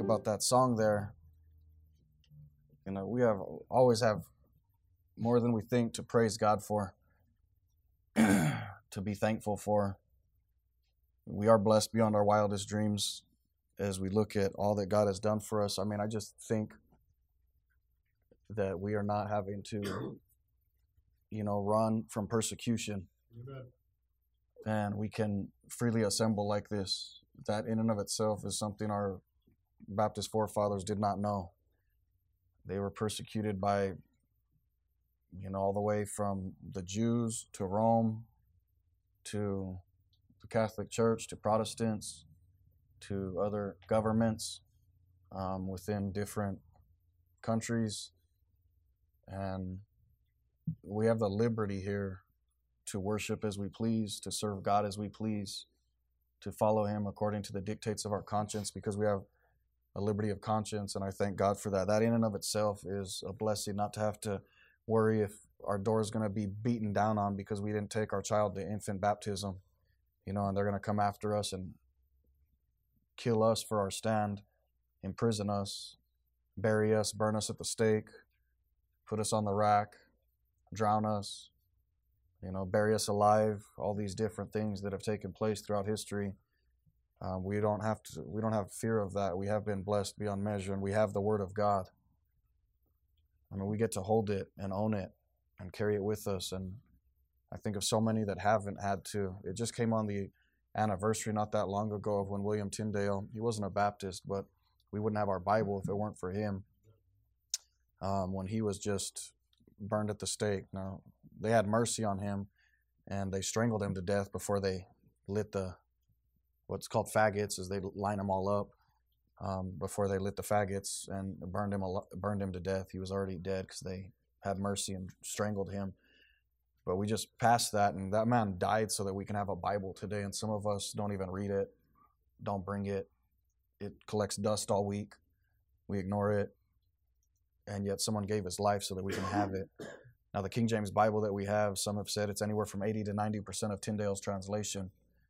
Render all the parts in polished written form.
about that song there, we always have more than we think to praise God for, to be thankful for. We are blessed beyond our wildest dreams as we look at all that God has done for us. I mean, I just think that we are not having to, run from persecution. Amen. And we can freely assemble like this. That in and of itself is something our Baptist forefathers did not know. They were persecuted by, all the way from the Jews to Rome, to the Catholic Church, to Protestants, to other governments within different countries. And we have the liberty here to worship as we please, to serve God as we please, to follow Him according to the dictates of our conscience, because we have a liberty of conscience, and I thank God for that. That in and of itself is a blessing, not to have to worry if our door is going to be beaten down on because we didn't take our child to infant baptism, and they're going to come after us and kill us for our stand, imprison us, bury us, burn us at the stake, put us on the rack, drown us, bury us alive, all these different things that have taken place throughout history. We don't have fear of that. We have been blessed beyond measure, and we have the Word of God. I mean, we get to hold it and own it and carry it with us. And I think of so many that haven't had to. It just came on the anniversary not that long ago of when William Tyndale, he wasn't a Baptist, but we wouldn't have our Bible if it weren't for him. When he was just burned at the stake. Now, they had mercy on him, and they strangled him to death before they lit what's called faggots, as they line them all up before they lit the faggots and burned him to death. He was already dead because they had mercy and strangled him. But we just passed that, and that man died so that we can have a Bible today, and some of us don't even read it, don't bring it. It collects dust all week. We ignore it, and yet someone gave his life so that we can have it. Now, the King James Bible that we have, some have said it's anywhere from 80 to 90% of Tyndale's translation.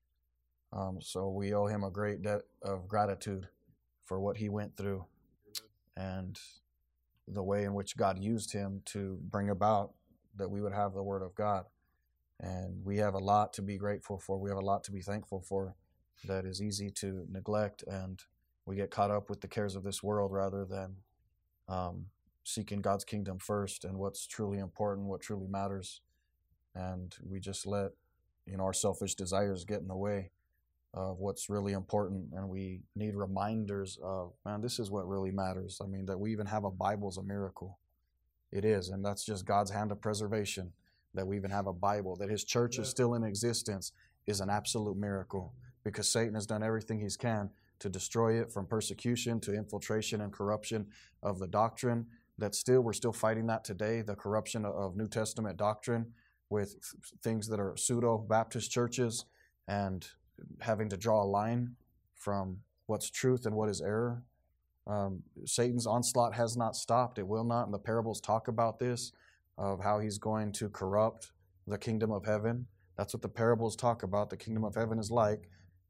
So we owe him a great debt of gratitude for what he went through and the way in which God used him to bring about that we would have the Word of God. And we have a lot to be grateful for. We have a lot to be thankful for that is easy to neglect, and we get caught up with the cares of this world rather than seeking God's kingdom first and what's truly important, what truly matters. And we just let our selfish desires get in the way of what's really important, and we need reminders of, man, this is what really matters. I mean, that we even have a Bible is a miracle. It is, and that's just God's hand of preservation. That we even have a Bible, that His church is still in existence, is an absolute miracle, because Satan has done everything he can to destroy it, from persecution to infiltration and corruption of the doctrine. We're still fighting that today, the corruption of New Testament doctrine with things that are pseudo-Baptist churches, and having to draw a line from what's truth and what is error. Satan's onslaught has not stopped. It will not. And the parables talk about this, of how he's going to corrupt the kingdom of heaven. That's what the parables talk about. The kingdom of heaven is like,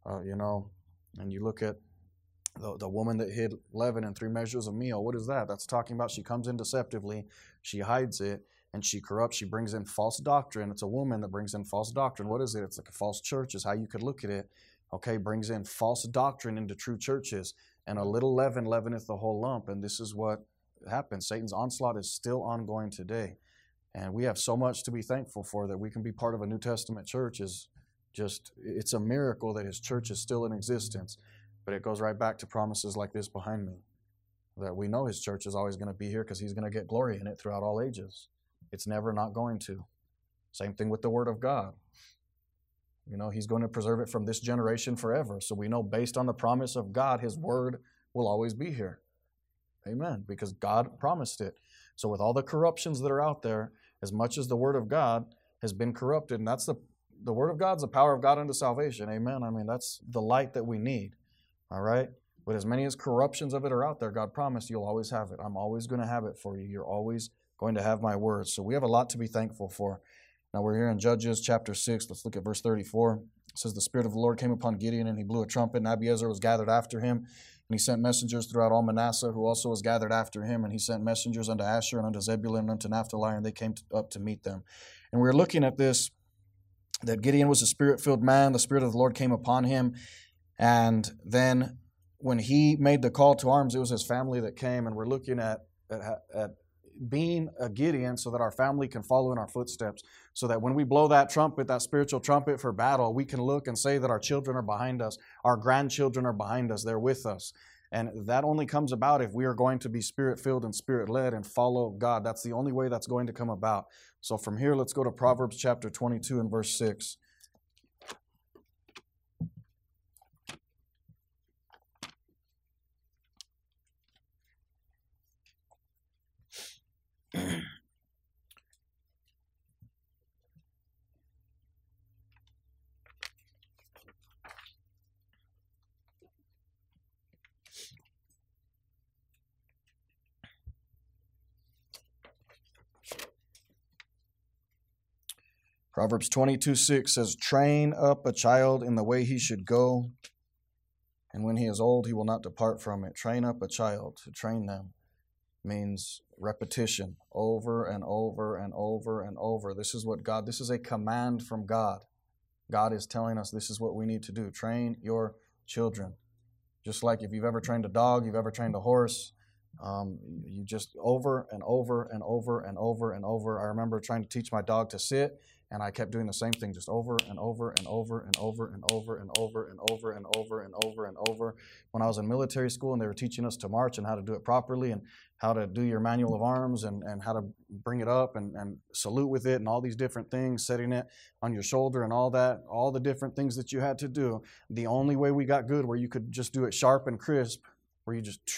and you look at the woman that hid leaven in 3 measures of meal. What is that? That's talking about she comes in deceptively, she hides it, and she corrupts, she brings in false doctrine. It's a woman that brings in false doctrine. What is it? It's like a false church is how you could look at it. Okay, brings in false doctrine into true churches. And a little leaven leaveneth the whole lump. And this is what happens. Satan's onslaught is still ongoing today. And we have so much to be thankful for, that we can be part of a New Testament church. It's a miracle that His church is still in existence. But it goes right back to promises like this behind me, that we know His church is always going to be here because He's going to get glory in it throughout all ages. It's never not going to. Same thing with the Word of God. He's going to preserve it from this generation forever. So we know, based on the promise of God, His Word will always be here. Amen. Because God promised it. So with all the corruptions that are out there, as much as the Word of God has been corrupted, and that's the Word of God's the power of God unto salvation. Amen. I mean, that's the light that we need. All right? But as many as corruptions of it are out there, God promised you'll always have it. I'm always going to have it for you. You're always going to have my word. So we have a lot to be thankful for. Now we're here in Judges chapter 6. Let's look at verse 34. It says, the Spirit of the Lord came upon Gideon, and he blew a trumpet, and Abiezer was gathered after him. And he sent messengers throughout all Manasseh, who also was gathered after him. And he sent messengers unto Asher and unto Zebulun and unto Naphtali, and they came up to meet them. And we're looking at this, that Gideon was a spirit-filled man. The Spirit of the Lord came upon him. And then when he made the call to arms, it was his family that came. And we're looking at being a Gideon so that our family can follow in our footsteps, so that when we blow that trumpet, that spiritual trumpet for battle, we can look and say that our children are behind us, our grandchildren are behind us, they're with us. And that only comes about if we are going to be Spirit-filled and Spirit-led and follow God. That's the only way that's going to come about. So from here, let's go to Proverbs chapter 22 and verse 6. Proverbs 22:6 says, train up a child in the way he should go, and when he is old, he will not depart from it. Train up a child. To train them means repetition, over and over and over and over. This is a command from God. God is telling us this is what we need to do. Train your children. Just like if you've ever trained a dog, you've ever trained a horse, you just over and over and over and over and over. I remember trying to teach my dog to sit, and I kept doing the same thing, just over and over and over and over and over and over and over and over and over and over. When I was in military school and they were teaching us to march and how to do it properly and how to do your manual of arms and how to bring it up and salute with it and all these different things, setting it on your shoulder and all that, all the different things that you had to do. The only way we got good where you could just do it sharp and crisp, where you just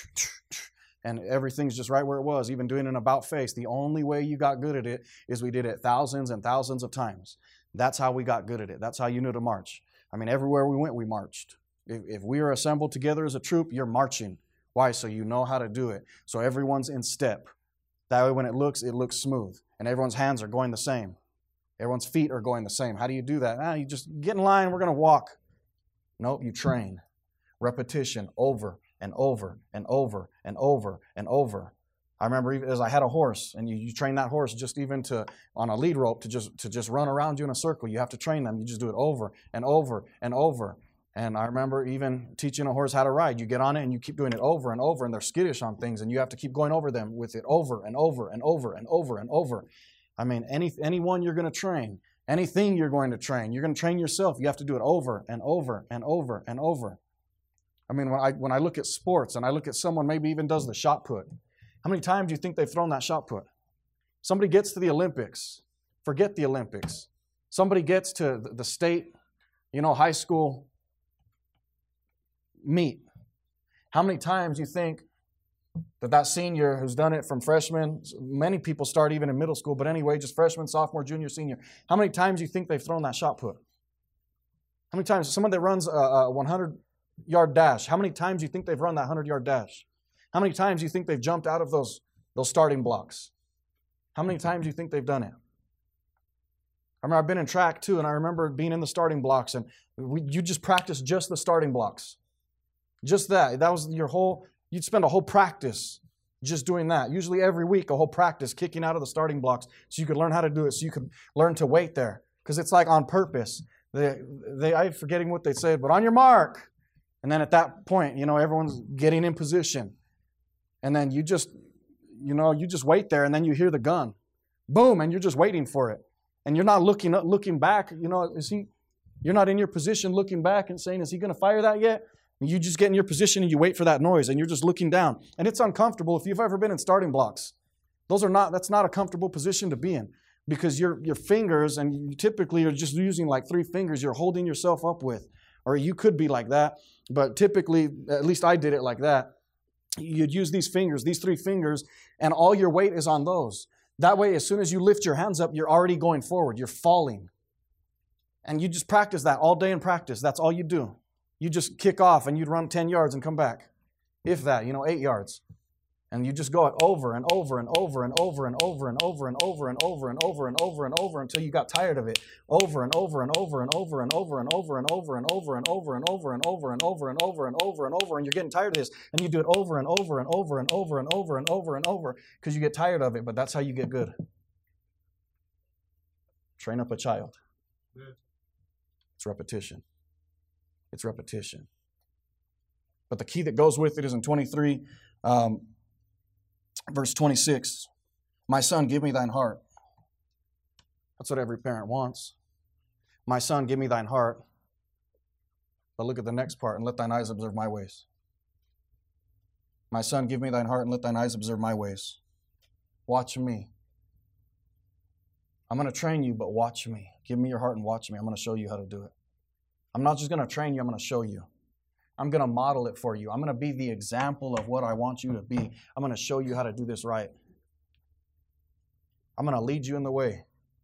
and everything's just right where it was, even doing an about face. The only way you got good at it is we did it thousands and thousands of times. That's how we got good at it. That's how you knew to march. I mean, everywhere we went, we marched. If we are assembled together as a troop, you're marching. Why? So you know how to do it. So everyone's in step. That way when it looks smooth. And everyone's hands are going the same. Everyone's feet are going the same. How do you do that? You just get in line, we're going to walk. Nope, you train. Repetition, over and over and over and over and over. I remember even as I had a horse, and you train that horse just even to on a lead rope to just run around you in a circle. You have to train them. You just do it over and over and over. And I remember even teaching a horse how to ride. You get on it and you keep doing it over and over, and they're skittish on things, and you have to keep going over them with it over and over and over and over and over. I mean, anyone you're going to train, anything you're going to train, you're going to train yourself. You have to do it over and over and over and over. I mean, when I look at sports and I look at someone maybe even does the shot put, how many times do you think they've thrown that shot put? Somebody gets to the Olympics. Forget the Olympics. Somebody gets to the state, high school meet. How many times do you think that senior who's done it from freshman, many people start even in middle school, but anyway, just freshman, sophomore, junior, senior. How many times do you think they've thrown that shot put? How many times? Someone that runs a 100-yard dash, how many times do you think they've run that 100-yard dash? How many times do you think they've jumped out of those starting blocks? How many times do you think they've done it? I remember I've been in track too, and I remember being in the starting blocks, and you just practice just the starting blocks. Just that. That was you'd spend a whole practice just doing that. Usually every week, a whole practice kicking out of the starting blocks so you could learn how to do it, so you could learn to wait there. Because it's like on purpose. I'm forgetting what they said, but on your mark. And then at that point, everyone's getting in position. And then you just wait there, and then you hear the gun. Boom, and you're just waiting for it. And you're not looking back. You're not in your position looking back and saying, is he going to fire that yet? And you just get in your position and you wait for that noise, and you're just looking down. And it's uncomfortable. If you've ever been in starting blocks, that's not a comfortable position to be in, because your fingers, and you typically are just using like 3 fingers you're holding yourself up with. Or you could be like that, but typically, at least I did it like that. You'd use these 3 fingers, and all your weight is on those. That way, as soon as you lift your hands up, you're already going forward. You're falling. And you just practice that all day in practice. That's all you do. You just kick off, and you'd run 10 yards and come back. If that, 8 yards. And you just go it over and over and over and over and over and over and over and over and over and over and over until you got tired of it. Over and over and over and over and over and over and over and over and over and over and over and over and over and over and over, and you're getting tired of this. And you do it over and over and over and over and over and over and over because you get tired of it, but that's how you get good. Train up a child. It's repetition. It's repetition. But the key that goes with it is in 23, verse 26. My son, give me thine heart. That's what every parent wants. My son, give me thine heart. But look at the next part, and let thine eyes observe my ways. My son, give me thine heart, and let thine eyes observe my ways. Watch me. I'm going to train you, but watch me. Give me your heart and watch me. I'm going to show you how to do it. I'm not just going to train you, I'm going to show you. I'm going to model it for you. I'm going to be the example of what I want you to be. I'm going to show you how to do this right. I'm going to lead you in the way.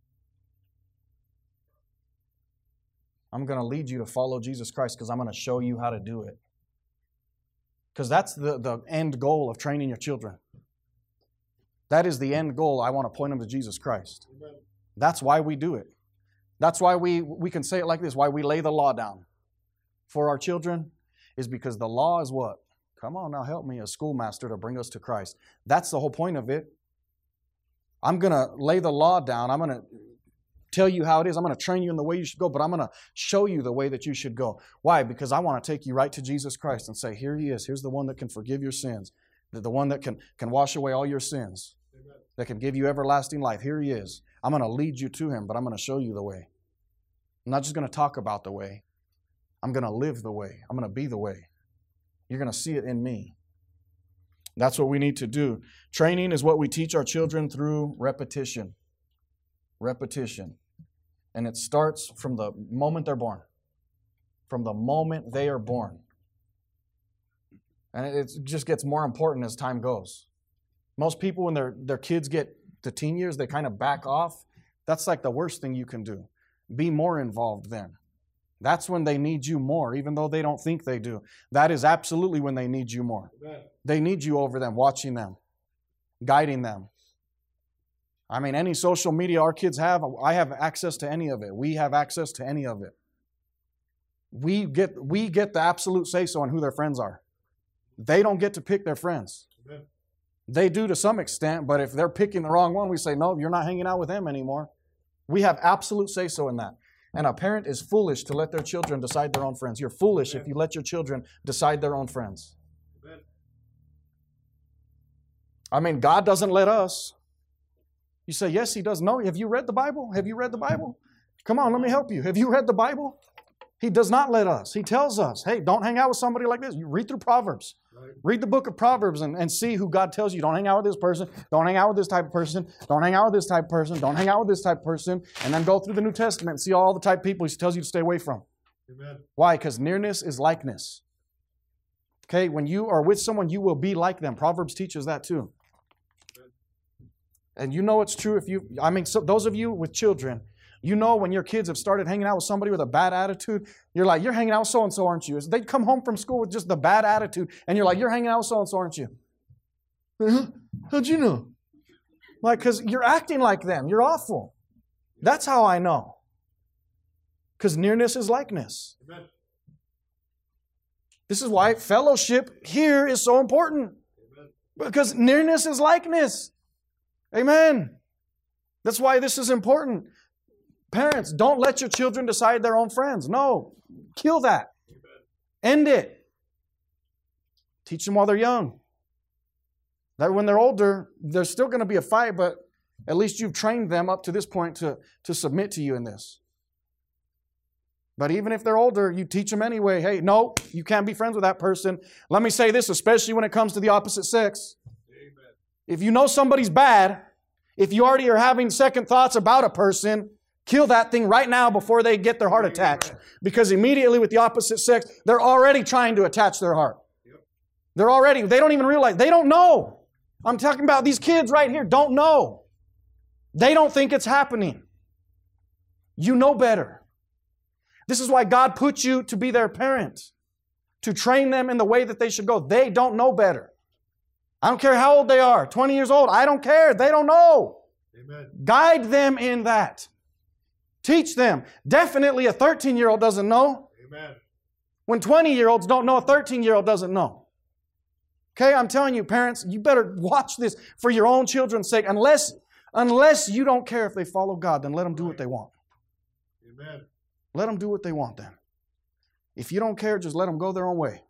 I'm going to lead you to follow Jesus Christ because I'm going to show you how to do it. Because that's the end goal of training your children. That is the end goal. I want to point them to Jesus Christ. Amen. That's why we do it. That's why we can say it like this, why we lay the law down for our children is because the law is what? Come on now, help me, a schoolmaster to bring us to Christ. That's the whole point of it. I'm going to lay the law down. I'm going to tell you how it is. I'm going to train you in the way you should go, but I'm going to show you the way that you should go. Why? Because I want to take you right to Jesus Christ and say, here He is. Here's the one that can forgive your sins. The one that can wash away all your sins. Amen. That can give you everlasting life. Here He is. I'm going to lead you to Him, but I'm going to show you the way. I'm not just going to talk about the way. I'm going to live the way. I'm going to be the way. You're going to see it in me. That's what we need to do. Training is what we teach our children through repetition. Repetition. And it starts from the moment they're born. From the moment they are born. And it just gets more important as time goes. Most people, when their kids get to teen years, they kind of back off. That's like the worst thing you can do. Be more involved then. That's when they need you more, even though they don't think they do. That is absolutely when they need you more. Amen. They need you over them, watching them, guiding them. I mean, any social media our kids have, I have access to any of it. We have access to any of it. We get the absolute say-so on who their friends are. They don't get to pick their friends. Amen. They do to some extent, but if they're picking the wrong one, we say, no, you're not hanging out with them anymore. We have absolute say-so in that. And a parent is foolish to let their children decide their own friends. You're foolish if you let your children decide their own friends. Amen. I mean, God doesn't let us. You say, yes, He does. No, have you read the Bible? Have you read the Bible? Come on, let me help you. Have you read the Bible? He does not let us. He tells us, hey, don't hang out with somebody like this. You read through Proverbs. Right. Read the book of Proverbs and see who God tells you. Don't hang out with this person. Don't hang out with this type of person. Don't hang out with this type of person. Don't hang out with this type of person. And then go through the New Testament and see all the type of people He tells you to stay away from. Amen. Why? Because nearness is likeness. Okay, when you are with someone, you will be like them. Proverbs teaches that too. Amen. And you know it's true so those of you with children, you know when your kids have started hanging out with somebody with a bad attitude, you're like, you're hanging out with so-and-so, aren't you? They come home from school with just the bad attitude, and you're like, you're hanging out with so-and-so, aren't you? How'd you know? Like, because you're acting like them. You're awful. That's how I know. Because nearness is likeness. Amen. This is why fellowship here is so important. Amen. Because nearness is likeness. Amen. That's why this is important. Parents, don't let your children decide their own friends. No. Kill that. Amen. End it. Teach them while they're young. That when they're older, there's still going to be a fight, but at least you've trained them up to this point to submit to you in this. But even if they're older, you teach them anyway. Hey, no, you can't be friends with that person. Let me say this, especially when it comes to the opposite sex. Amen. If you know somebody's bad, if you already are having second thoughts about a person, kill that thing right now before they get their heart attached. Because immediately with the opposite sex, they're already trying to attach their heart. Yep. They don't even realize, they don't know. I'm talking about these kids right here, don't know. They don't think it's happening. You know better. This is why God put you to be their parent, to train them in the way that they should go. They don't know better. I don't care how old they are, 20 years old. I don't care. They don't know. Amen. Guide them in that. Teach them. Definitely a 13-year-old doesn't know. Amen. When 20-year-olds don't know, a 13-year-old doesn't know. Okay, I'm telling you, parents, you better watch this for your own children's sake. Unless you don't care if they follow God, then let them do what they want. Amen. Let them do what they want then. If you don't care, just let them go their own way.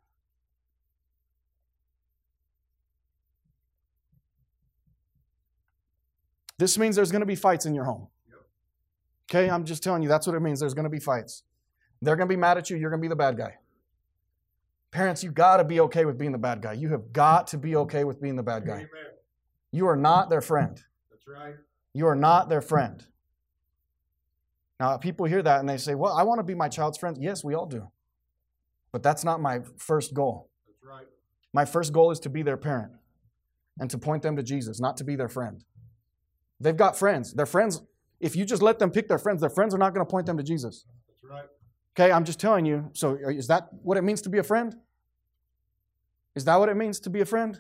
This means there's going to be fights in your home. Okay, I'm just telling you, that's what it means. There's going to be fights. They're going to be mad at you. You're going to be the bad guy. Parents, you got to be okay with being the bad guy. You have got to be okay with being the bad guy. Amen. You are not their friend. That's right. You are not their friend. Now, people hear that and they say, well, I want to be my child's friend. Yes, we all do. But that's not my first goal. That's right. My first goal is to be their parent and to point them to Jesus, not to be their friend. They've got friends. Their friends, if you just let them pick their friends are not going to point them to Jesus. That's right. Okay, I'm just telling you. So is that what it means to be a friend? Is that what it means to be a friend?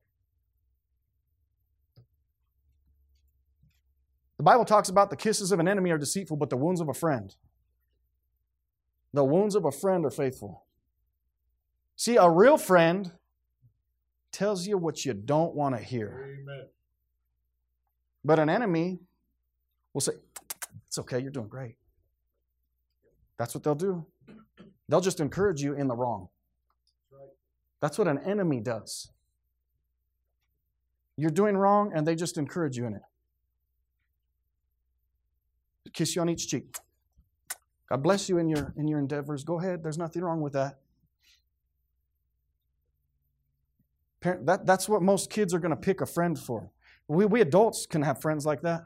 The Bible talks about the kisses of an enemy are deceitful, but the wounds of a friend. The wounds of a friend are faithful. See, a real friend tells you what you don't want to hear. Amen. But an enemy will say, it's okay, you're doing great. That's what they'll do. They'll just encourage you in the wrong. That's what an enemy does. You're doing wrong, and they just encourage you in it. Kiss you on each cheek. God bless you in your endeavors. Go ahead. There's nothing wrong with that. That's what most kids are going to pick a friend for. We adults can have friends like that.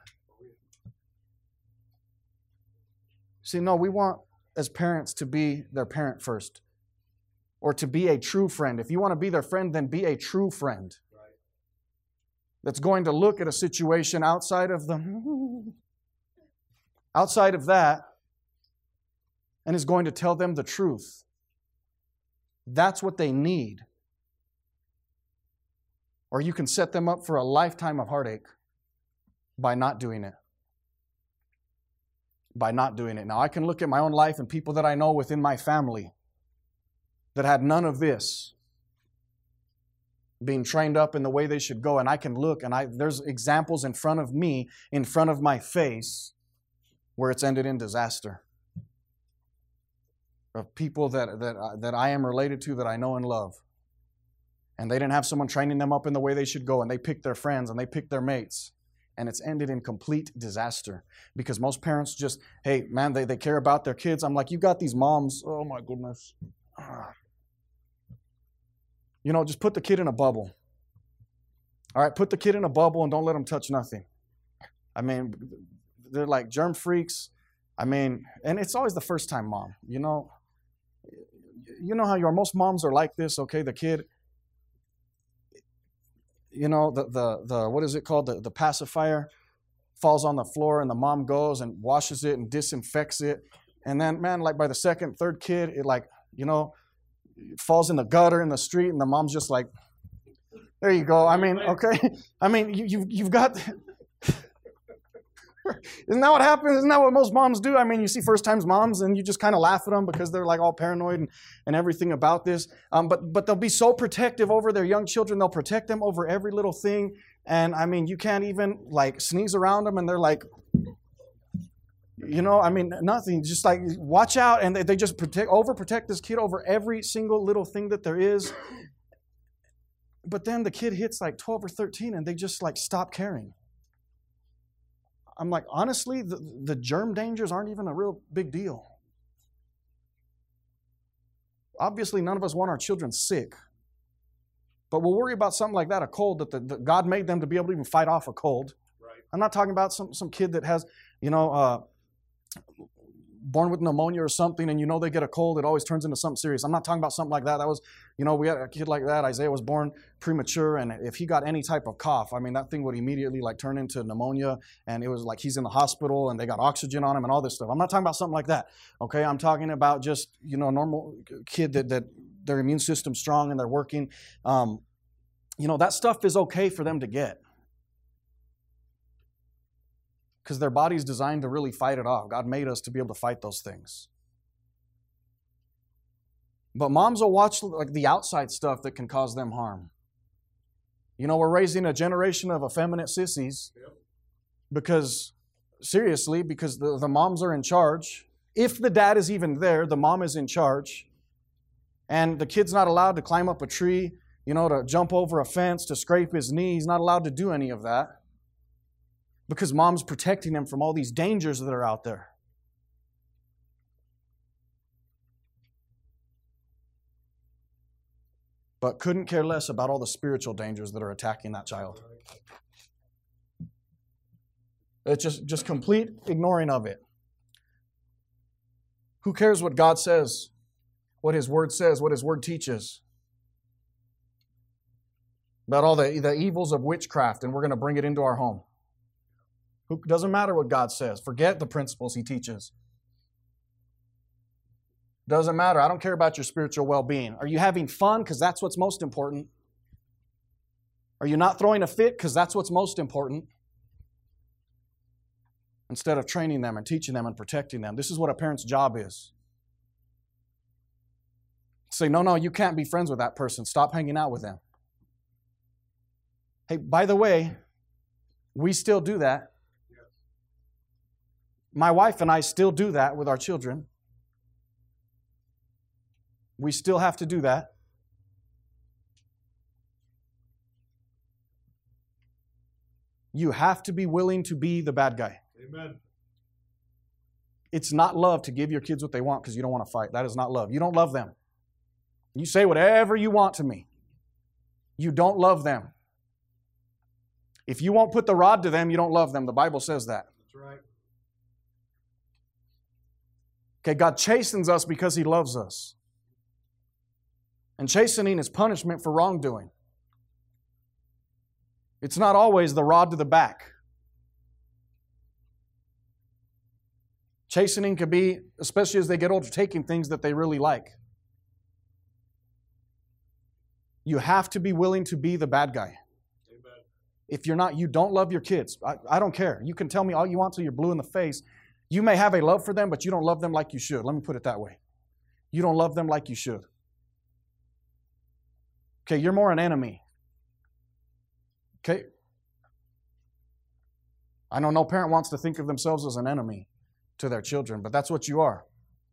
See, no, we want, as parents, to be their parent first. Or to be a true friend. If you want to be their friend, then be a true friend. Right. That's going to look at a situation outside of that, and is going to tell them the truth. That's what they need. Or you can set them up for a lifetime of heartache by not doing it. By not doing it. Now, I can look at my own life and people that I know within my family that had none of this, being trained up in the way they should go, and I can look, and there's examples in front of me, in front of my face, where it's ended in disaster. Of people that I am related to, that I know and love. And they didn't have someone training them up in the way they should go, and they picked their friends, and they picked their mates. And it's ended in complete disaster. Because most parents just, hey, man, they care about their kids. I'm like, you got these moms, oh my goodness. You know, just put the kid in a bubble. All right, put the kid in a bubble and don't let them touch nothing. I mean, they're like germ freaks. I mean, and it's always the first time mom. You know how you are. Most moms are like this, okay? The kid, you know, the what is it called? The pacifier falls on the floor, and the mom goes and washes it and disinfects it. And then, man, like by the second, third kid, it like, you know, falls in the gutter in the street, and the mom's just like, there you go. I mean, okay. I mean, you've got... Isn't that what happens? Isn't that what most moms do? I mean, you see first-time moms, and you just kind of laugh at them because they're like all paranoid and everything about this. But they'll be so protective over their young children. They'll protect them over every little thing. And, I mean, you can't even, like, sneeze around them, and they're like... You know, I mean, nothing. Just like, watch out. And they just overprotect this kid over every single little thing that there is. But then the kid hits like 12 or 13 and they just like stop caring. I'm like, honestly, the germ dangers aren't even a real big deal. Obviously, none of us want our children sick. But we'll worry about something like that, a cold, that God made them to be able to even fight off a cold. Right. I'm not talking about some kid that has, you know, born with pneumonia or something, and you know they get a cold, it always turns into something serious. I'm not talking about something like that. That was, you know, we had a kid like that. Isaiah was born premature, and if he got any type of cough, I mean, that thing would immediately like turn into pneumonia, and it was like he's in the hospital, and they got oxygen on him and all this stuff. I'm not talking about something like that, okay? I'm talking about just, you know, a normal kid that their immune system's strong and they're working. You that stuff is okay for them to get. Because their body's designed to really fight it off. God made us to be able to fight those things. But moms will watch like the outside stuff that can cause them harm. We're raising a generation of effeminate sissies because the moms are in charge. If the dad is even there, the mom is in charge. And the kid's not allowed to climb up a tree, to jump over a fence, to scrape his knee. He's not allowed to do any of that because mom's protecting him from all these dangers that are out there. But couldn't care less about all the spiritual dangers that are attacking that child. It's just complete ignoring of it. Who cares what God says, what His Word says, what His Word teaches? About all the evils of witchcraft, and we're going to bring it into our home. Doesn't matter what God says. Forget the principles He teaches. Doesn't matter. I don't care about your spiritual well-being. Are you having fun? Because that's what's most important. Are you not throwing a fit? Because that's what's most important. Instead of training them and teaching them and protecting them. This is what a parent's job is. Say, no, you can't be friends with that person. Stop hanging out with them. Hey, by the way, we still do that. My wife and I still do that with our children. We still have to do that. You have to be willing to be the bad guy. Amen. It's not love to give your kids what they want because you don't want to fight. That is not love. You don't love them. You say whatever you want to me. You don't love them. If you won't put the rod to them, you don't love them. The Bible says that. That's right. Okay, God chastens us because He loves us. And chastening is punishment for wrongdoing. It's not always the rod to the back. Chastening could be, especially as they get older, taking things that they really like. You have to be willing to be the bad guy. Amen. If you're not, you don't love your kids. I don't care. You can tell me all you want till you're blue in the face. You may have a love for them, but you don't love them like you should. Let me put it that way. You don't love them like you should. Okay, you're more an enemy. Okay? I know no parent wants to think of themselves as an enemy to their children, but that's what you are.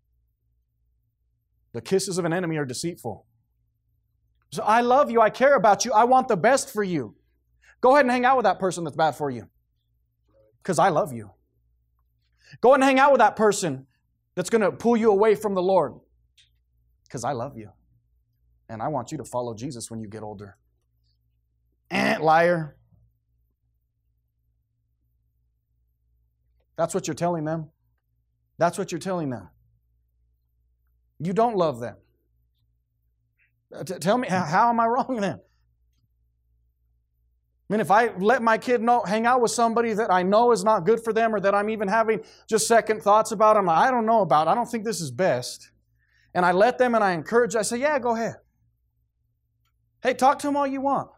The kisses of an enemy are deceitful. So I love you, I care about you, I want the best for you. Go ahead and hang out with that person that's bad for you. Because I love you. Go ahead and hang out with that person that's going to pull you away from the Lord. Because I love you. And I want you to follow Jesus when you get older. Liar. That's what you're telling them. That's what you're telling them. You don't love them. Tell me, how am I wrong then? I mean, if I let my kid hang out with somebody that I know is not good for them or that I'm even having just second thoughts about, I don't know about, I don't think this is best. And I let them and I encourage, I say, yeah, go ahead. Hey, talk to them all you want.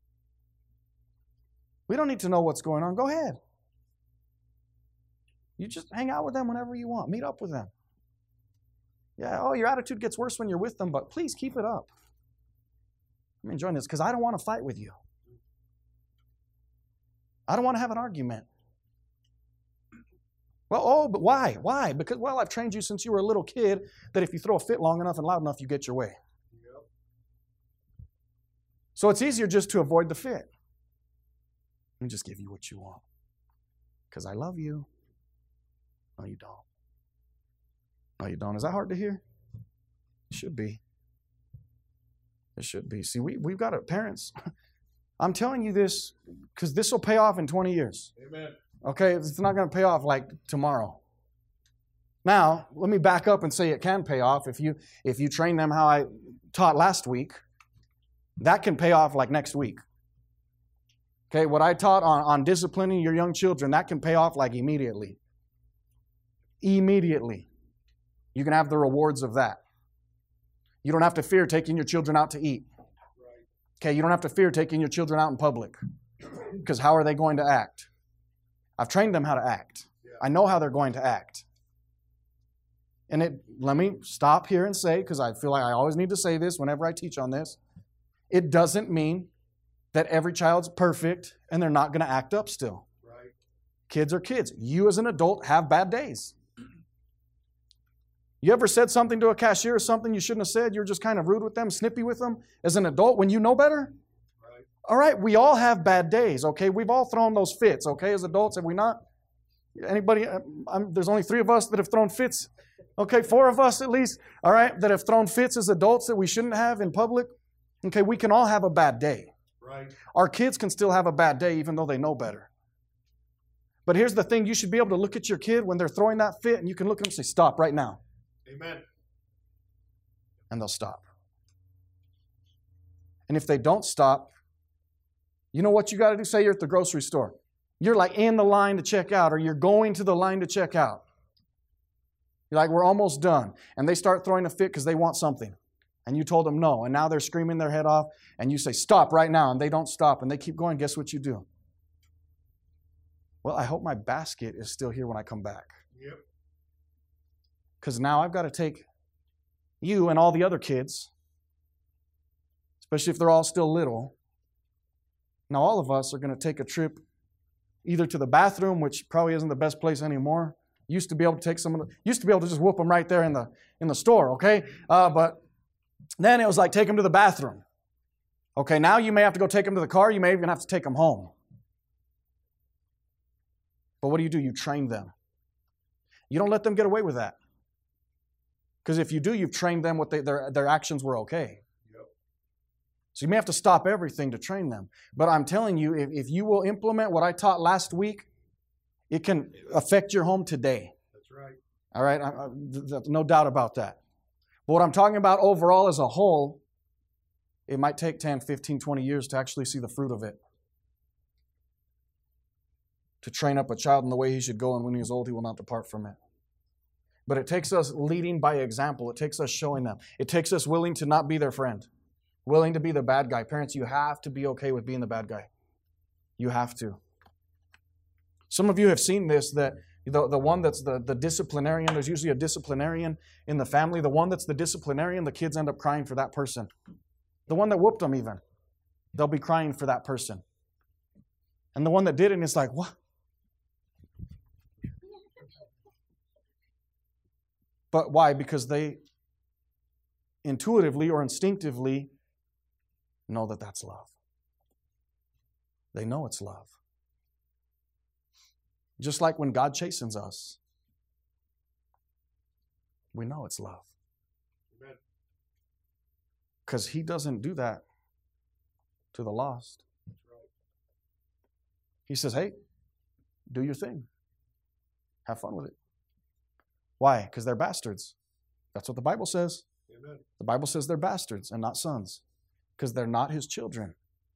We don't need to know what's going on. Go ahead. You just hang out with them whenever you want. Meet up with them. Yeah, your attitude gets worse when you're with them, but please keep it up. I'm enjoying this because I don't want to fight with you. I don't want to have an argument. Well, but why? Why? Because, I've trained you since you were a little kid that if you throw a fit long enough and loud enough, you get your way. Yep. So it's easier just to avoid the fit. Let me just give you what you want. Because I love you. No, you don't. No, you don't. Is that hard to hear? It should be. It should be. See, we've got parents. I'm telling you this because this will pay off in 20 years. Amen. Okay? It's not going to pay off like tomorrow. Now, let me back up and say it can pay off if you train them how I taught last week. That can pay off like next week. Okay? What I taught on disciplining your young children, that can pay off like immediately. Immediately. You can have the rewards of that. You don't have to fear taking your children out to eat. Okay, you don't have to fear taking your children out in public. Because how are they going to act? I've trained them how to act. I know how they're going to act. And let me stop here and say, because I feel like I always need to say this whenever I teach on this, it doesn't mean that every child's perfect and they're not going to act up still. Right. Kids are kids. You as an adult have bad days. You ever said something to a cashier or something you shouldn't have said? You're just kind of rude with them, snippy with them as an adult when you know better? Right. All right, we all have bad days, okay? We've all thrown those fits, okay, as adults, have we not? Anybody? There's only 3 of us that have thrown fits. Okay, 4 of us at least, all right, that have thrown fits as adults that we shouldn't have in public. Okay, we can all have a bad day. Right. Our kids can still have a bad day even though they know better. But here's the thing, you should be able to look at your kid when they're throwing that fit and you can look at them and say, stop right now. Amen. And they'll stop. And if they don't stop, you know what you got to do? Say you're at the grocery store. You're like in the line to check out or you're going to the line to check out. You're like, we're almost done. And they start throwing a fit because they want something. And you told them no. And now they're screaming their head off. And you say, stop right now. And they don't stop. And they keep going. Guess what you do? Well, I hope my basket is still here when I come back. Yep. Because now I've got to take you and all the other kids, especially if they're all still little. Now all of us are going to take a trip either to the bathroom, which probably isn't the best place anymore. Used to be able to take used to be able to just whoop them right there in the store, okay? But then it was like take them to the bathroom. Okay, now you may have to go take them to the car. You may even have to take them home. But what do? You train them. You don't let them get away with that. Because if you do, you've trained them their actions were okay. Yep. So you may have to stop everything to train them. But I'm telling you, if you will implement what I taught last week, it can affect your home today. That's right. All right? No doubt about that. But what I'm talking about overall as a whole, it might take 10, 15, 20 years to actually see the fruit of it. To train up a child in the way he should go, and when he is old, he will not depart from it. But it takes us leading by example. It takes us showing them. It takes us willing to not be their friend, willing to be the bad guy. Parents, you have to be okay with being the bad guy. You have to. Some of you have seen this, that the one that's the disciplinarian, there's usually a disciplinarian in the family. The one that's the disciplinarian, the kids end up crying for that person. The one that whooped them even, they'll be crying for that person. And the one that didn't is like, what? But why? Because they intuitively or instinctively know that that's love. They know it's love. Just like when God chastens us, we know it's love. Amen. Because He doesn't do that to the lost. That's right. He says, hey, do your thing. Have fun with it. Why? Because they're bastards. That's what the Bible says. Amen. The Bible says they're bastards and not sons. Because they're not His children.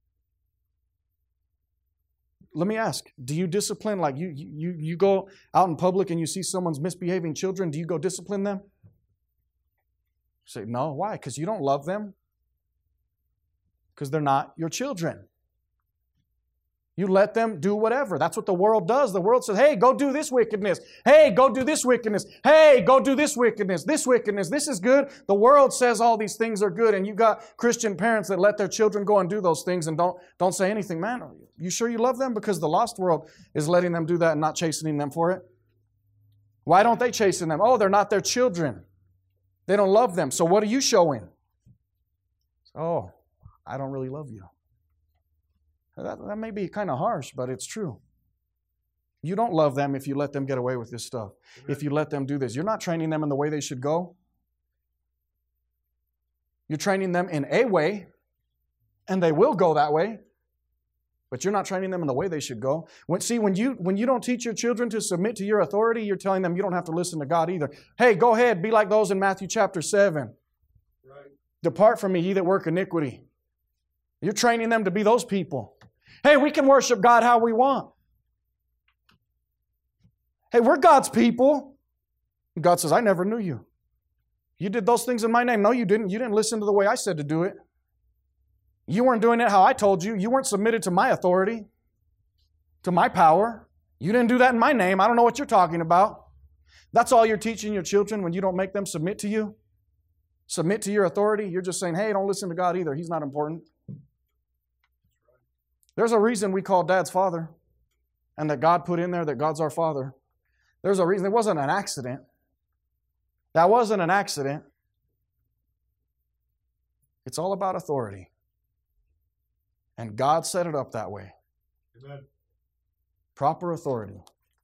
Let me ask, do you discipline, like you go out in public and you see someone's misbehaving children, do you go discipline them? You say, no. Why? Because you don't love them. Because they're not your children. You let them do whatever. That's what the world does. The world says, hey, go do this wickedness. Hey, go do this wickedness. Hey, go do this wickedness. This wickedness. This is good. The world says all these things are good. And you got Christian parents that let their children go and do those things and don't say anything. Man, are you sure you love them? Because the lost world is letting them do that and not chastening them for it. Why don't they chasten them? Oh, they're not their children. They don't love them. So what are you showing? Oh, I don't really love you. That may be kind of harsh, but it's true. You don't love them if you let them get away with this stuff. Amen. If you let them do this. You're not training them in the way they should go. You're training them in a way, and they will go that way, but you're not training them in the way they should go. When you don't teach your children to submit to your authority, you're telling them you don't have to listen to God either. Hey, go ahead, be like those in Matthew chapter 7. Right. Depart from me, ye that work iniquity. You're training them to be those people. Hey, we can worship God how we want. Hey, we're God's people. And God says, I never knew you. You did those things in my name. No, you didn't. You didn't listen to the way I said to do it. You weren't doing it how I told you. You weren't submitted to my authority, to my power. You didn't do that in my name. I don't know what you're talking about. That's all you're teaching your children when you don't make them submit to you. Submit to your authority. You're just saying, hey, don't listen to God either. He's not important. There's a reason we call Dad's Father and that God put in there that God's our Father. There's a reason. It wasn't an accident. That wasn't an accident. It's all about authority. And God set it up that way. Amen. Proper authority.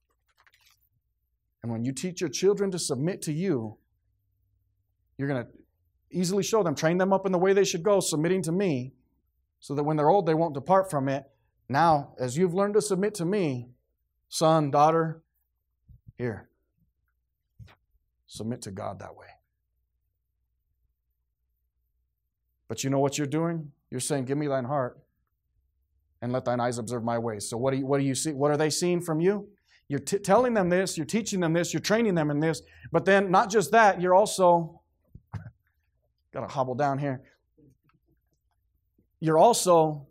And when you teach your children to submit to you, you're going to easily show them, train them up in the way they should go, submitting to me, so that when they're old, they won't depart from it. Now, as you've learned to submit to me, son, daughter, here, submit to God that way. But you know what you're doing? You're saying, give me thine heart and let thine eyes observe my ways. So what do you see? What are they seeing from you? You're telling them this, you're teaching them this, you're training them in this, but then not just that, you're also, got to hobble down here, you're also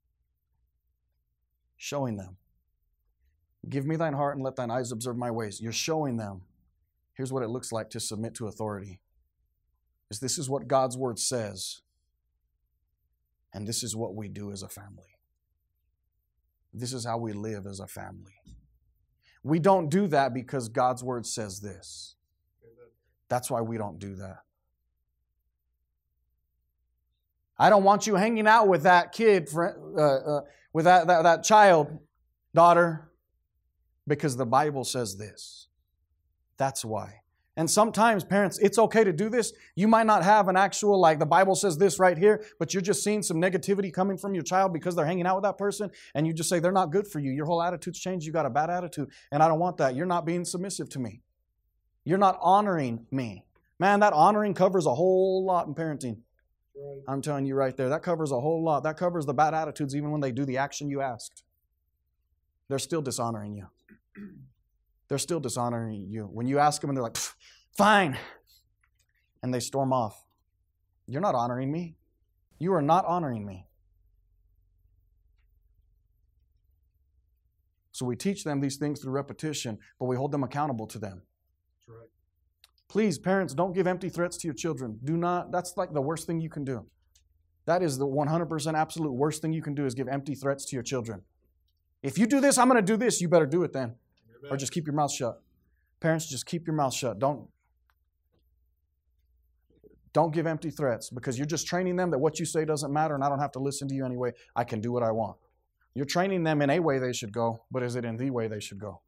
showing them. Give me thine heart and let thine eyes observe my ways. You're showing them, here's what it looks like to submit to authority. This is what God's Word says. And this is what we do as a family. This is how we live as a family. We don't do that because God's Word says this. That's why we don't do that. I don't want you hanging out with that kid, with that child, daughter, because the Bible says this. That's why. And sometimes, parents, it's okay to do this. You might not have an actual, like the Bible says this right here, but you're just seeing some negativity coming from your child because they're hanging out with that person, and you just say, they're not good for you. Your whole attitude's changed. You got a bad attitude, and I don't want that. You're not being submissive to me. You're not honoring me. Man, that honoring covers a whole lot in parenting. Right. I'm telling you right there, that covers a whole lot. That covers the bad attitudes even when they do the action you asked. They're still dishonoring you. They're still dishonoring you. When you ask them and they're like, fine, and they storm off. You're not honoring me. You are not honoring me. So we teach them these things through repetition, but we hold them accountable to them. That's right. Please, parents, don't give empty threats to your children. Do not. That's like the worst thing you can do. That is the 100% absolute worst thing you can do is give empty threats to your children. If you do this, I'm going to do this. You better do it then. Amen. Or just keep your mouth shut. Parents, just keep your mouth shut. Don't give empty threats because you're just training them that what you say doesn't matter and I don't have to listen to you anyway. I can do what I want. You're training them in a way they should go, but is it in the way they should go?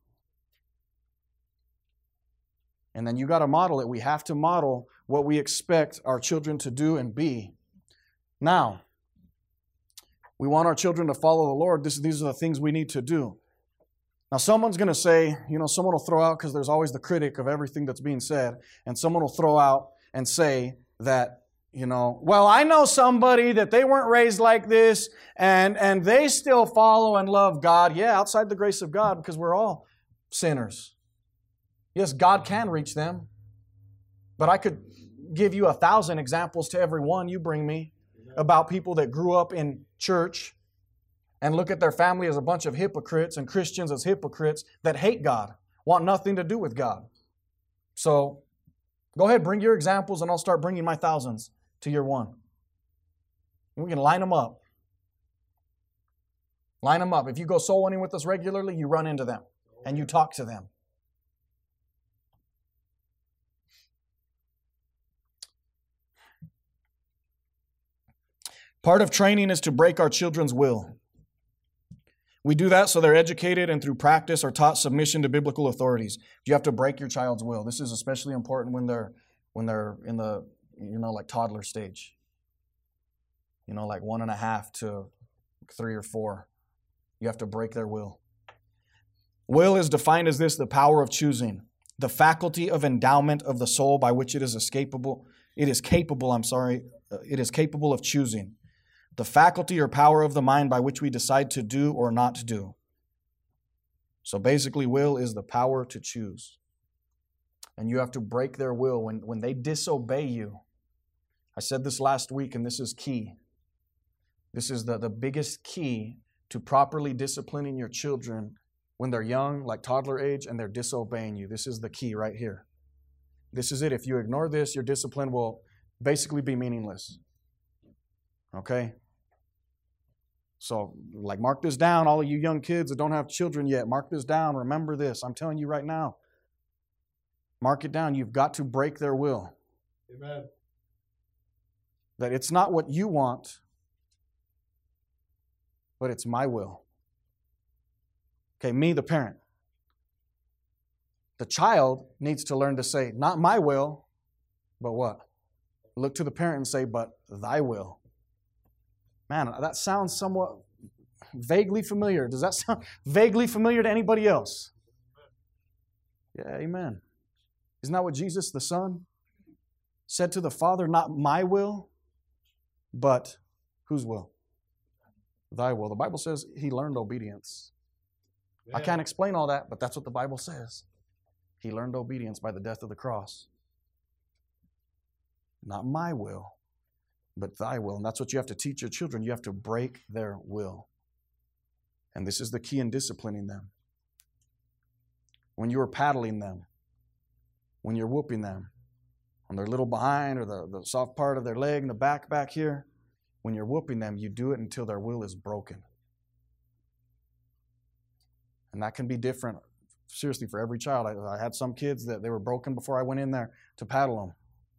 And then you got to model it. We have to model what we expect our children to do and be. Now, we want our children to follow the Lord. These are the things we need to do. Now, someone's going to say, someone will throw out, because there's always the critic of everything that's being said, and someone will throw out and say that, well, I know somebody that they weren't raised like this, and they still follow and love God. Yeah, outside the grace of God, because we're all sinners. Yes, God can reach them, but I could give you 1,000 examples to every one you bring me about people that grew up in church and look at their family as a bunch of hypocrites and Christians as hypocrites that hate God, want nothing to do with God. So go ahead, bring your examples, and I'll start bringing my thousands to your one. And we can line them up. Line them up. If you go soul winning with us regularly, you run into them and you talk to them. Part of training is to break our children's will. We do that so they're educated and through practice are taught submission to biblical authorities. You have to break your child's will. This is especially important when they're in the, like toddler stage. Like 1.5 to 3 or 4. You have to break their will. Will is defined as this: the power of choosing, the faculty of endowment of the soul by which it is capable of choosing. The faculty or power of the mind by which we decide to do or not to do. So basically, will is the power to choose. And you have to break their will when they disobey you. I said this last week, and this is key. This is the biggest key to properly disciplining your children when they're young, like toddler age, and they're disobeying you. This is the key right here. This is it. If you ignore this, your discipline will basically be meaningless. Okay? So, like, mark this down, all of you young kids that don't have children yet. Mark this down. Remember this. I'm telling you right now. Mark it down. You've got to break their will. Amen. That it's not what you want, but it's my will. Okay, me, the parent. The child needs to learn to say, not my will, but what? Look to the parent and say, but thy will. Man, that sounds somewhat vaguely familiar. Does that sound vaguely familiar to anybody else? Yeah, amen. Isn't that what Jesus, the Son, said to the Father? Not my will, but whose will? Thy will. The Bible says He learned obedience. I can't explain all that, but that's what the Bible says. He learned obedience by the death of the cross. Not my will, but thy will. And that's what you have to teach your children. You have to break their will. And this is the key in disciplining them. When you are paddling them, when you're whooping them on their little behind or the soft part of their leg and the back here, when you're whooping them, you do it until their will is broken. And that can be different, seriously, for every child. I had some kids that they were broken before I went in there to paddle them.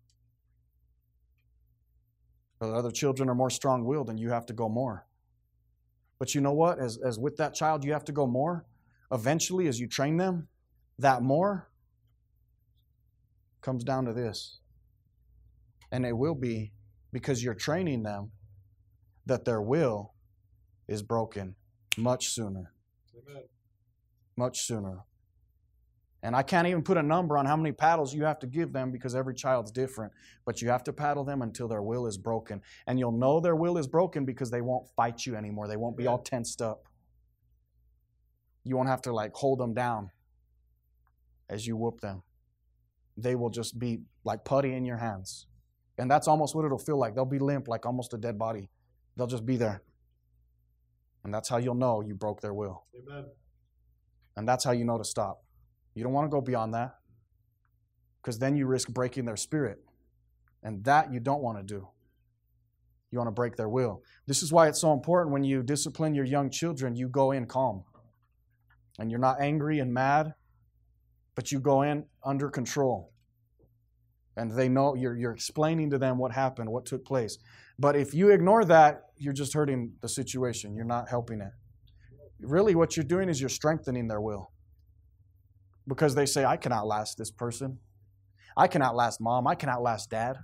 But other children are more strong-willed and you have to go more. But you know what? As with that child, you have to go more. Eventually, as you train them, that more comes down to this. And it will be because you're training them that their will is broken much sooner. Amen. Much sooner. And I can't even put a number on how many paddles you have to give them because every child's different. But you have to paddle them until their will is broken. And you'll know their will is broken because they won't fight you anymore. They won't be all tensed up. You won't have to like hold them down as you whoop them. They will just be like putty in your hands. And that's almost what it'll feel like. They'll be limp like almost a dead body. They'll just be there. And that's how you'll know you broke their will. Amen. And that's how you know to stop. You don't want to go beyond that because then you risk breaking their spirit. And that you don't want to do. You want to break their will. This is why it's so important when you discipline your young children, you go in calm. And you're not angry and mad, but you go in under control. And they know you're explaining to them what happened, what took place. But if you ignore that, you're just hurting the situation. You're not helping it. Really, what you're doing is you're strengthening their will. Because they say, I can outlast this person. I can outlast mom. I can outlast dad.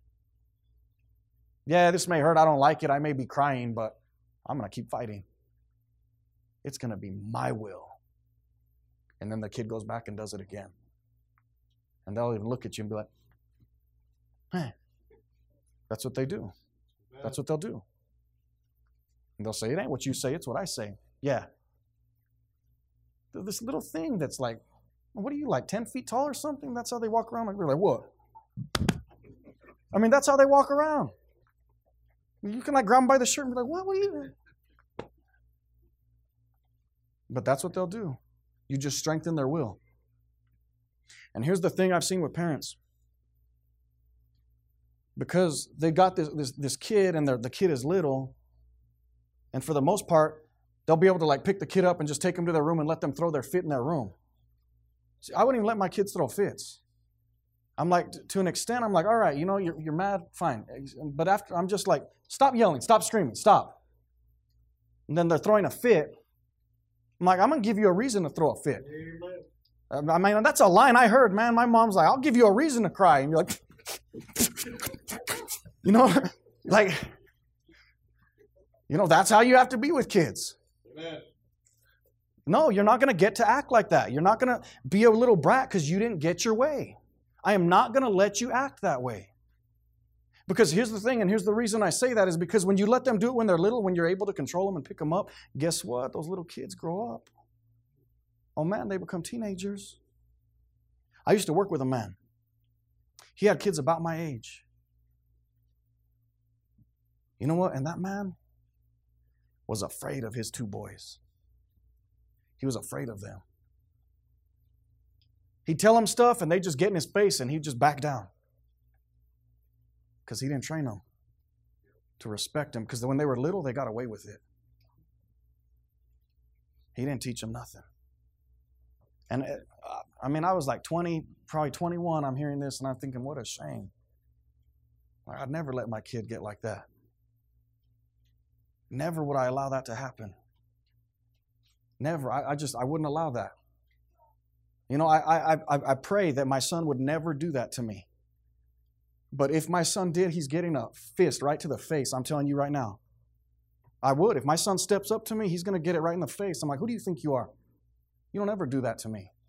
Yeah, this may hurt. I don't like it. I may be crying, but I'm going to keep fighting. It's going to be my will. And then the kid goes back and does it again. And they'll even look at you and be like, hey, that's what they do. That's what they'll do. And they'll say, it ain't what you say, it's what I say. Yeah. This little thing that's like, what are you, like 10 feet tall or something? That's how they walk around? Like, we're like, what? I mean, that's how they walk around. You can like grab them by the shirt and be like, what are you doing? But that's what they'll do. You just strengthen their will. And here's the thing I've seen with parents. Because they got this kid and the kid is little, and for the most part, they'll be able to like pick the kid up and just take them to their room and let them throw their fit in their room. See, I wouldn't even let my kids throw fits. I'm like, to an extent, I'm like, all right, you know, you're mad, fine. But after, I'm just like, stop yelling, stop screaming, stop. And then they're throwing a fit. I'm like, I'm going to give you a reason to throw a fit. Amen. I mean, that's a line I heard, man. My mom's like, I'll give you a reason to cry. And you're like, you know, like, you know, that's how you have to be with kids. Amen. No, you're not going to get to act like that. You're not going to be a little brat because you didn't get your way. I am not going to let you act that way. Because here's the thing, and here's the reason I say that is because when you let them do it when they're little, when you're able to control them and pick them up, guess what? Those little kids grow up. Oh man, they become teenagers. I used to work with a man. He had kids about my age. You know what? And that man, was afraid of his 2 boys. He was afraid of them. He'd tell them stuff and they'd just get in his face and he'd just back down. Because he didn't train them to respect him. Because when they were little, they got away with it. He didn't teach them nothing. And I was like 20, probably 21. I'm hearing this and I'm thinking, what a shame. I'd never let my kid get like that. Never would I allow that to happen. Never. I wouldn't allow that. You know, I pray that my son would never do that to me. But if my son did, he's getting a fist right to the face. I'm telling you right now. I would. If my son steps up to me, he's going to get it right in the face. I'm like, who do you think you are? You don't ever do that to me.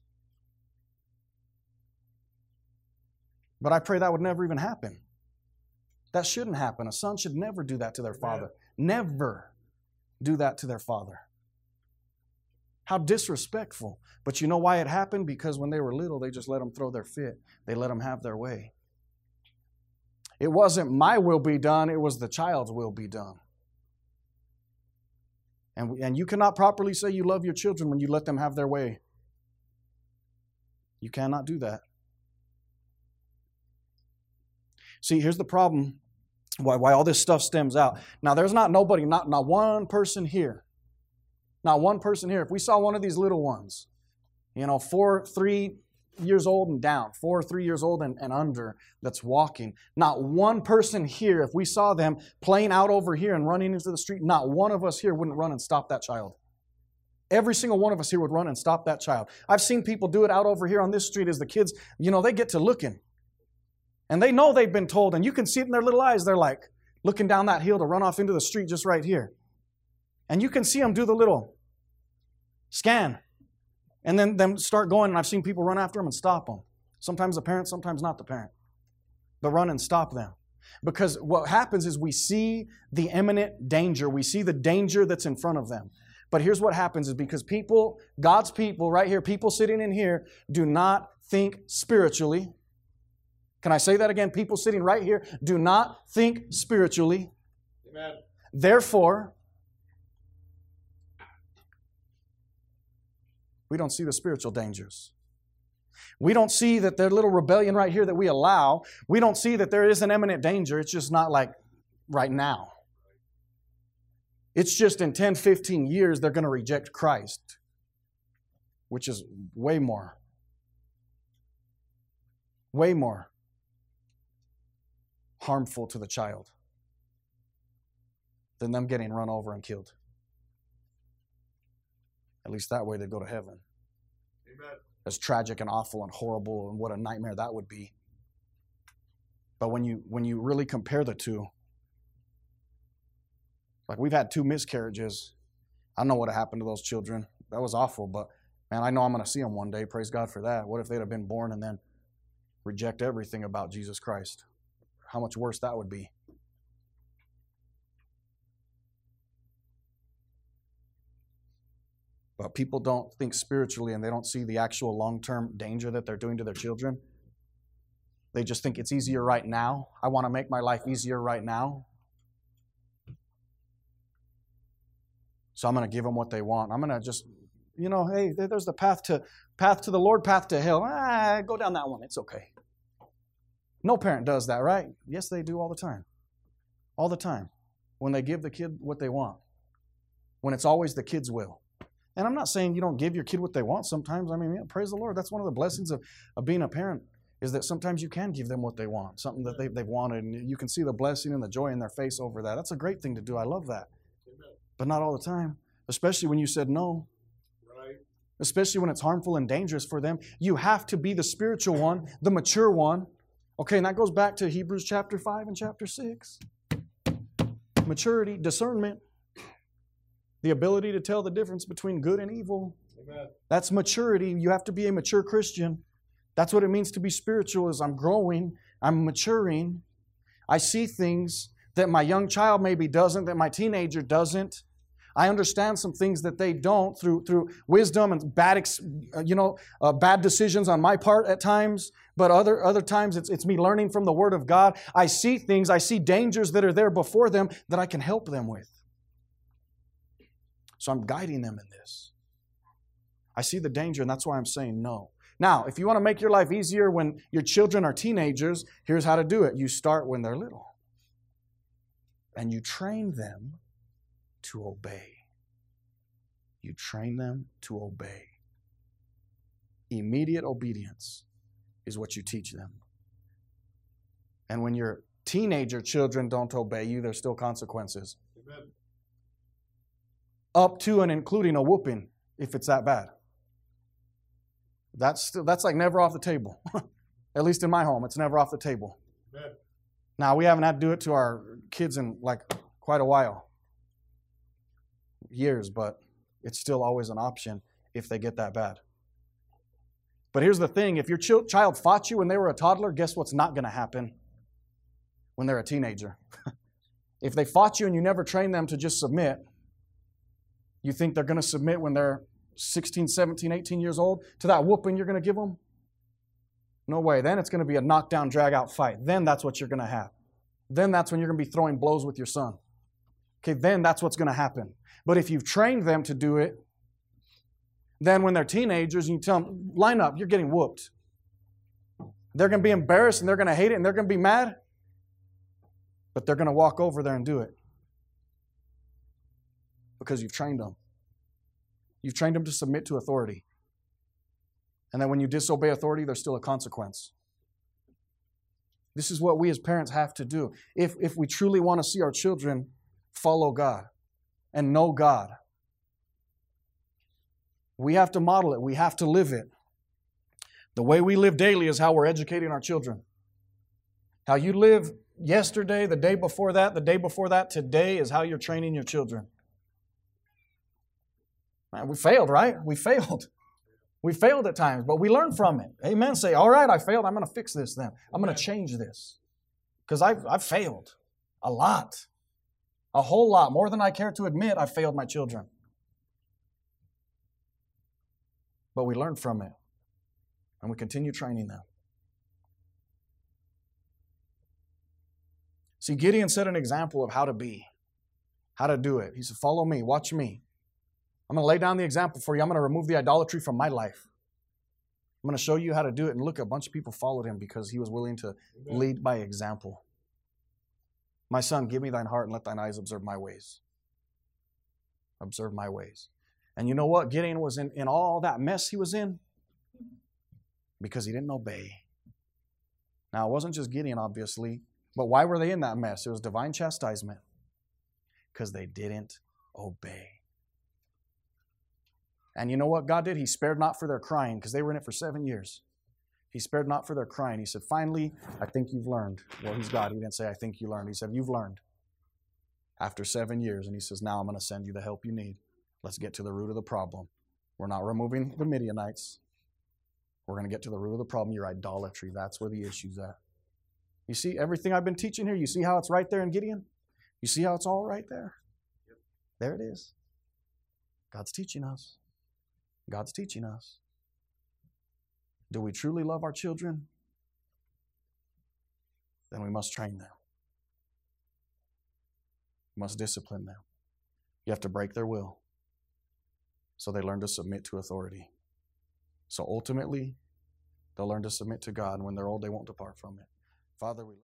But I pray that would never even happen. That shouldn't happen. A son should never do that to their father. Never do that to their father. How disrespectful. But you know why it happened? Because when they were little, they just let them throw their fit. They let them have their way. It wasn't my will be done. It was the child's will be done. And you cannot properly say you love your children when you let them have their way. You cannot do that. See, here's the problem, why all this stuff stems out. Now, there's not one person here. Not one person here. If we saw one of these little ones, 3 years old and down, 3 years old and under, that's walking, not one person here, if we saw them playing out over here and running into the street, not one of us here wouldn't run and stop that child. Every single one of us here would run and stop that child. I've seen people do it out over here on this street as the kids, they get to looking. And they know they've been told, and you can see it in their little eyes. They're like looking down that hill to run off into the street just right here. And you can see them do the little scan. And then them start going, and I've seen people run after them and stop them. Sometimes the parent, sometimes not the parent. But run and stop them. Because what happens is we see the imminent danger. We see the danger that's in front of them. But here's what happens is because people, God's people right here, people sitting in here, do not think spiritually. Can I say that again? People sitting right here do not think spiritually. Amen. Therefore, we don't see the spiritual dangers. We don't see that their little rebellion right here that we allow. We don't see that there is an imminent danger. It's just not like right now. It's just in 10, 15 years they're going to reject Christ, which is way more harmful to the child than them getting run over and killed. At least that way they go to heaven. Amen. As tragic and awful and horrible and what a nightmare that would be. But when you really compare the two, like we've had 2 miscarriages. I don't know what happened to those children. That was awful, but man, I know I'm going to see them one day. Praise God for that. What if they'd have been born and then reject everything about Jesus Christ? How much worse that would be. But people don't think spiritually and they don't see the actual long-term danger that they're doing to their children. They just think it's easier right now. I want to make my life easier right now. So I'm going to give them what they want. I'm going to just, hey, there's the path to the Lord, path to hell. Go down that one. It's okay. No parent does that, right? Yes, they do all the time. All the time. When they give the kid what they want. When it's always the kid's will. And I'm not saying you don't give your kid what they want sometimes. I mean, praise the Lord. That's one of the blessings of being a parent, is that sometimes you can give them what they want, something that they've wanted, and you can see the blessing and the joy in their face over that. That's a great thing to do. I love that. But not all the time, especially when you said no. Right. Especially when it's harmful and dangerous for them. You have to be the spiritual one, the mature one. Okay, and that goes back to Hebrews chapter 5 and chapter 6. Maturity, discernment. The ability to tell the difference between good and evil. Amen. That's maturity. You have to be a mature Christian. That's what it means to be spiritual, is I'm growing, I'm maturing. I see things that my young child maybe doesn't, that my teenager doesn't. I understand some things that they don't through wisdom and bad decisions on my part at times. But other times it's me learning from the Word of God. I see things, I see dangers that are there before them that I can help them with. So I'm guiding them in this. I see the danger, and that's why I'm saying no. Now, if you want to make your life easier when your children are teenagers, here's how to do it. You start when they're little. And you train them to obey. You train them to obey. Immediate obedience is what you teach them. And when your teenager children don't obey you, there's still consequences. Amen. Up to and including a whooping, if it's that bad. That's like never off the table. At least in my home, it's never off the table. Amen. Now, we haven't had to do it to our kids in like quite a while. Years, but it's still always an option if they get that bad. But here's the thing. If your child fought you when they were a toddler, guess what's not going to happen when they're a teenager? If they fought you and you never trained them to just submit, you think they're going to submit when they're 16, 17, 18 years old to that whooping you're going to give them? No way. Then it's going to be a knockdown, drag-out fight. Then that's what you're going to have. Then that's when you're going to be throwing blows with your son. Okay, then that's what's going to happen. But if you've trained them to do it, then when they're teenagers and you tell them, line up, you're getting whooped. They're going to be embarrassed and they're going to hate it and they're going to be mad. But they're going to walk over there and do it. Because you've trained them. You've trained them to submit to authority. And then when you disobey authority, there's still a consequence. This is what we as parents have to do. If we truly want to see our children follow God and know God, we have to model it. We have to live it. The way we live daily is how we're educating our children. How you live yesterday, the day before that, today is how you're training your children. Man, we failed, right? We failed. We failed at times, but we learn from it. Amen. Say, all right, I failed. I'm going to fix this then. I'm going to change this. Because I've failed a lot. A whole lot. More than I care to admit, I failed my children. But we learn from it. And we continue training them. See, Gideon set an example of how to be. How to do it. He said, follow me. Watch me. I'm going to lay down the example for you. I'm going to remove the idolatry from my life. I'm going to show you how to do it. And look, a bunch of people followed him because he was willing to lead by example. My son, give me thine heart and let thine eyes observe my ways. Observe my ways. And you know what? Gideon was in all that mess he was in because he didn't obey. Now, it wasn't just Gideon, obviously, but why were they in that mess? It was divine chastisement because they didn't obey. And you know what God did? He spared not for their crying because they were in it for 7 years. He spared not for their crying. He said, finally, I think you've learned. Well, he's God. He didn't say, I think you learned. He said, you've learned after 7 years. And he says, now I'm going to send you the help you need. Let's get to the root of the problem. We're not removing the Midianites. We're going to get to the root of the problem, your idolatry. That's where the issue's at. You see everything I've been teaching here? You see how it's right there in Gideon? You see how it's all right there? There it is. God's teaching us. God's teaching us. Do we truly love our children? Then we must train them. We must discipline them. You have to break their will so they learn to submit to authority. So ultimately, they'll learn to submit to God, and when they're old, they won't depart from it. Father, we